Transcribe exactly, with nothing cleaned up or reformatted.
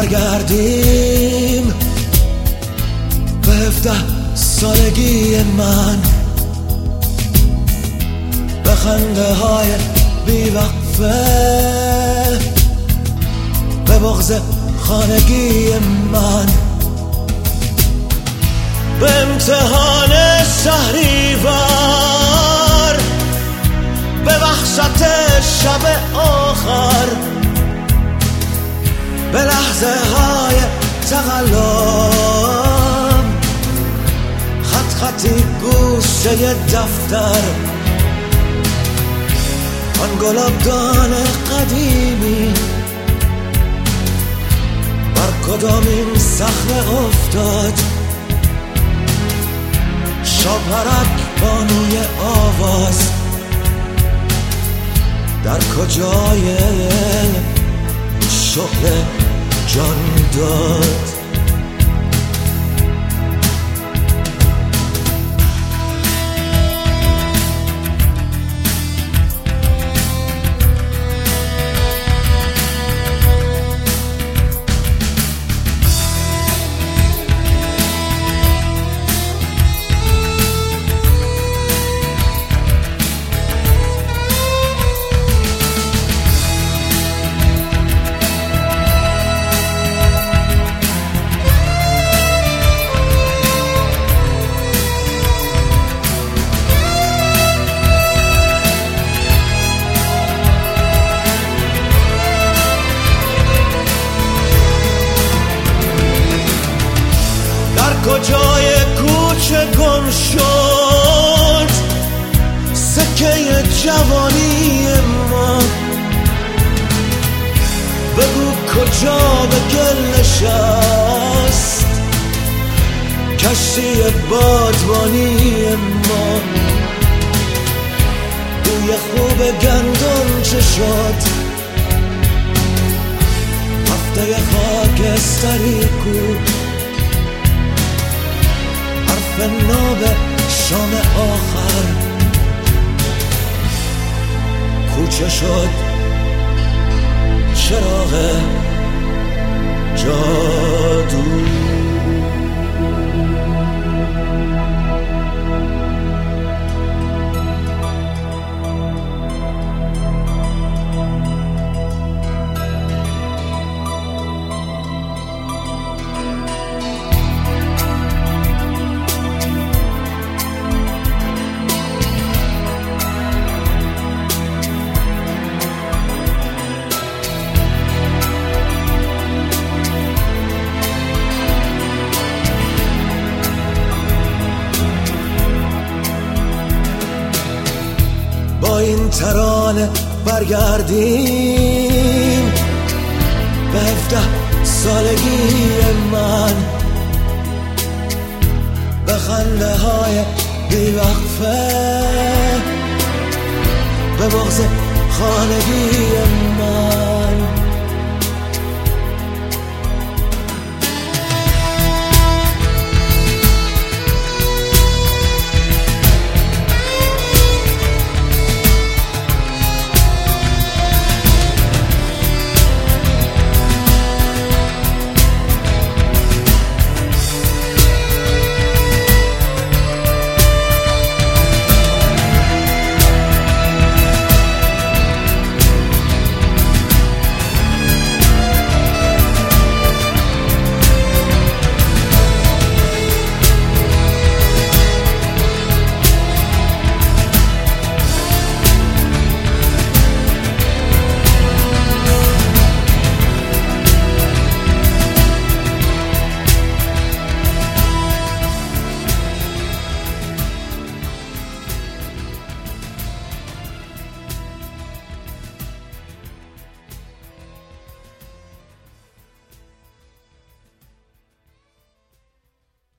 برگردیم به هفده سالگی من، به خنده های بیوقفه، به بغض خانگی من، به امتحان شهریور، به وحشت شب آخر، به لحظه های تقلب، خط خطی گوشه دفتر، آن گلابدان قدیمی بر کدامین صخره افتاد، شاپرک بانوی آواز در کجای شعله جان داد. کجای کوچه گم شد سکه جوانی ما؟ بگو کجا به گل نشست کشتی بادبانی ما؟ بوی خوب گندم چه شد؟ هفته خاکستری کو؟ ناب شام آخر کوچه شد چراغ جادو. با این ترانه برگردیم به هفده سالگی من، به خنده های بیوقفه، به بغض خانگی من.